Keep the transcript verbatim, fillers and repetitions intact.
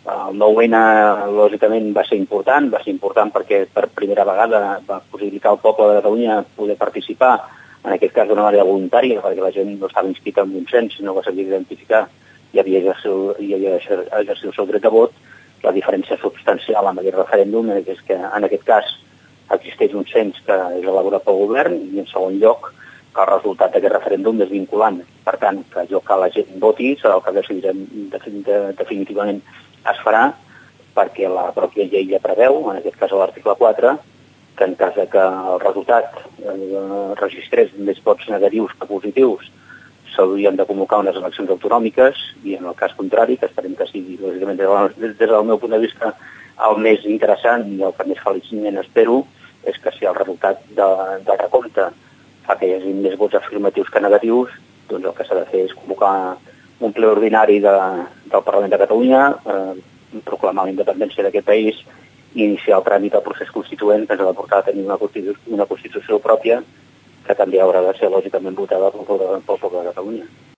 El nou ene, lògicament, va ser important, va ser important perquè per primera vegada va possibilitar al poble de Catalunya poder participar, en aquest cas d'una manera voluntària, perquè la gent no estava inscrita en un cens, sinó que s'havia d'identificar i havia d'exercir el seu dret de vot. La diferència substancial amb aquest referèndum és que, en aquest cas, existeix un cens que és elaborat pel govern i, en segon lloc, que el resultat d'aquest referèndum és vinculant. Per tant, que allò que la gent voti serà el que decidirem definitivament es farà, perquè la pròpia llei ja preveu, en aquest cas a l'article quatre, que en cas que el resultat eh, registrés més vots negatius que positius, s'haurien de convocar unes eleccions autonòmiques i, en el cas contrari, que esperem que sigui, lògicament, des del meu punt de vista, el més interessant i el que més feliçment espero, és que si el resultat de, del recompte fa que hi hagi més vots afirmatius que negatius, doncs el que s'ha de fer és convocar un ple ordinari de, del Parlament de Catalunya, eh, proclamar la independència d'aquest país i iniciar el tràmit del procés constituent que ens ha de portar a tenir una constitució, una constitució pròpia que també haurà de ser lògicament votada pel poble de Catalunya.